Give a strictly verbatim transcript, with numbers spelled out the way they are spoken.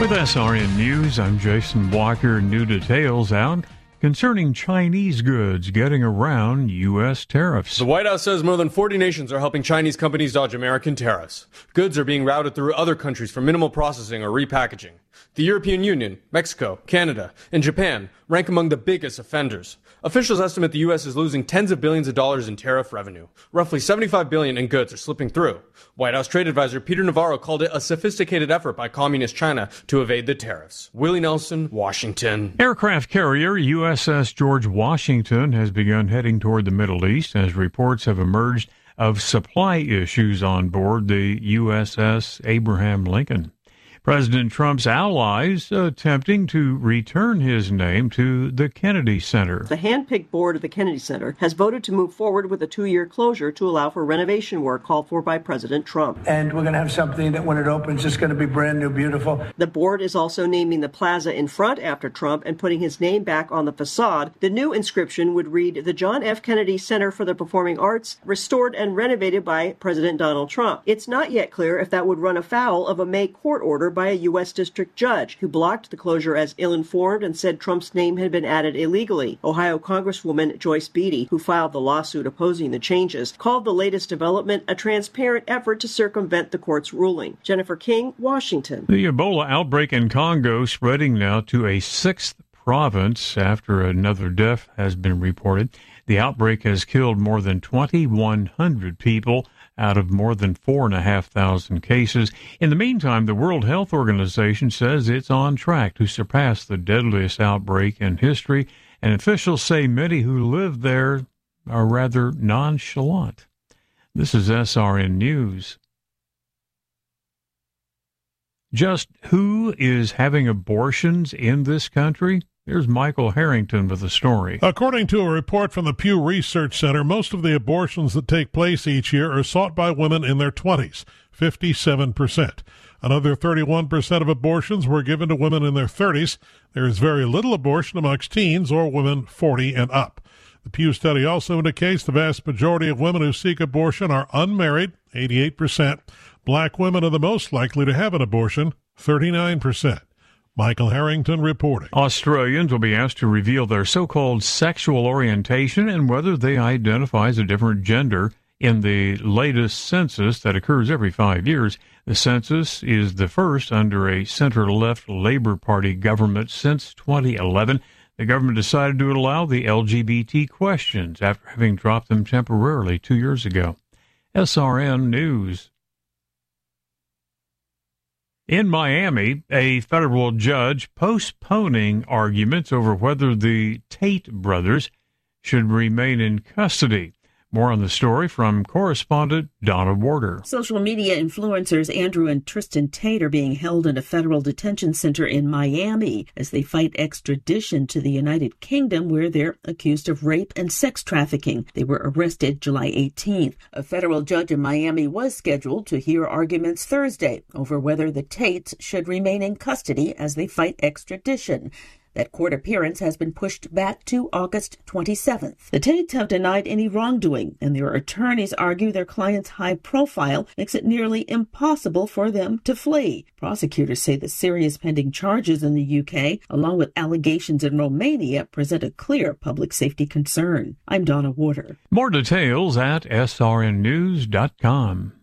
With S R N News, I'm Jason Walker. New details out concerning Chinese goods getting around U S tariffs. The White House says more than forty nations are helping Chinese companies dodge American tariffs. Goods are being routed through other countries for minimal processing or repackaging. The European Union, Mexico, Canada, and Japan rank among the biggest offenders. Officials estimate the U S is losing tens of billions of dollars in tariff revenue. Roughly seventy-five billion dollars in goods are slipping through. White House trade advisor Peter Navarro called it a sophisticated effort by communist China to evade the tariffs. Willie Nelson, Washington. Aircraft carrier U S S George Washington has begun heading toward the Middle East as reports have emerged of supply issues on board the U S S Abraham Lincoln. President Trump's allies attempting to return his name to the Kennedy Center. The hand-picked board of the Kennedy Center has voted to move forward with a two-year closure to allow for renovation work called for by President Trump. And we're going to have something that when it opens is going to be brand new, beautiful. The board is also naming the plaza in front after Trump and putting his name back on the facade. The new inscription would read, "The John F. Kennedy Center for the Performing Arts, restored and renovated by President Donald Trump." It's not yet clear if that would run afoul of a May court order by a U S district judge who blocked the closure as ill-informed and said Trump's name had been added illegally. Ohio Congresswoman Joyce Beatty, who filed the lawsuit opposing the changes, called the latest development a transparent effort to circumvent the court's ruling. Jennifer King, Washington. The Ebola outbreak in Congo spreading now to a sixth province after another death has been reported. The outbreak has killed more than twenty-one hundred people out of more than four and a half thousand cases. In the meantime, the World Health Organization says it's on track to surpass the deadliest outbreak in history, and officials say many who live there are rather nonchalant. This is S R N News. Just who is having abortions in this country? Here's Michael Harrington with the story. According to a report from the Pew Research Center, most of the abortions that take place each year are sought by women in their twenties, fifty-seven percent. Another thirty-one percent of abortions were given to women in their thirties. There is very little abortion amongst teens or women forty and up. The Pew study also indicates the vast majority of women who seek abortion are unmarried, eighty-eight percent. Black women are the most likely to have an abortion, thirty-nine percent. Michael Harrington reporting. Australians will be asked to reveal their so-called sexual orientation and whether they identify as a different gender in the latest census that occurs every five years. The census is the first under a center-left Labour Party government since twenty eleven. The government decided to allow the L G B T questions after having dropped them temporarily two years ago. S R N News. In Miami, a federal judge postponing arguments over whether the Tate brothers should remain in custody. More on the story from correspondent Donna Warder. Social media influencers Andrew and Tristan Tate are being held in a federal detention center in Miami as they fight extradition to the United Kingdom, where they're accused of rape and sex trafficking. They were arrested July eighteenth. A federal judge in Miami was scheduled to hear arguments Thursday over whether the Tates should remain in custody as they fight extradition. That court appearance has been pushed back to August twenty-seventh. The Tates have denied any wrongdoing, and their attorneys argue their client's high profile makes it nearly impossible for them to flee. Prosecutors say the serious pending charges in the U K, along with allegations in Romania, present a clear public safety concern. I'm Donna Warder. More details at S R N news dot com.